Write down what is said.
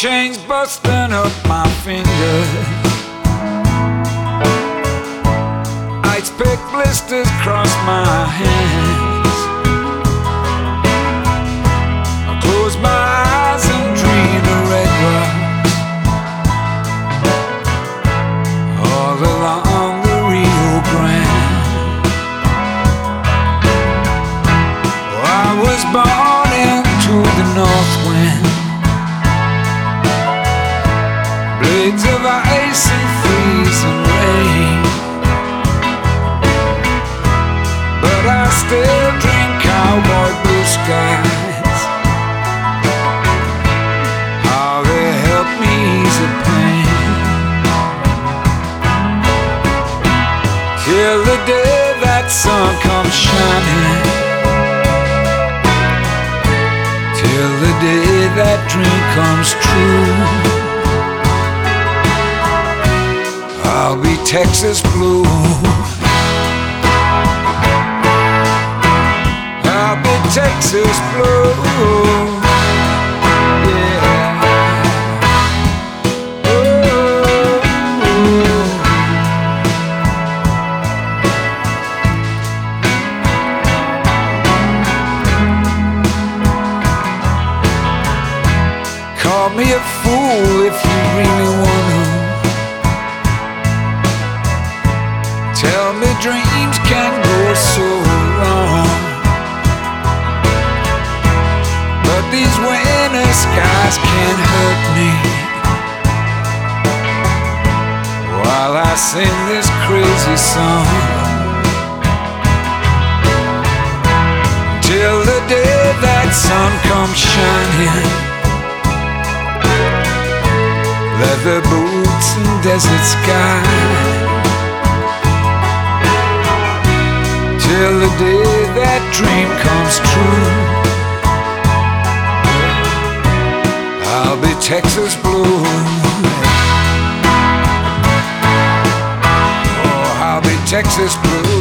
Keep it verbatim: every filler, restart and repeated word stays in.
chains busting up my fingers, ice pick blisters cross my hands. I close my eyes and dream of red rocks all along the Rio Grande. Oh, I was born into the north wind, blades of ice and freezing rain, but I still drink cowboy blue skies. How they help me ease the pain, till the day that sun comes shining, till the day that dream comes true. I'll be Texas blue. I'll be Texas blue. Yeah. Oh. Call me a fool if you really wanna. Tell me dreams can go so wrong, but these winter skies can't hurt me while I sing this crazy song. Till the day that sun comes shining, leather boots and desert sky, till the day that dream comes true. I'll be Texas blue. Oh, I'll be Texas blue.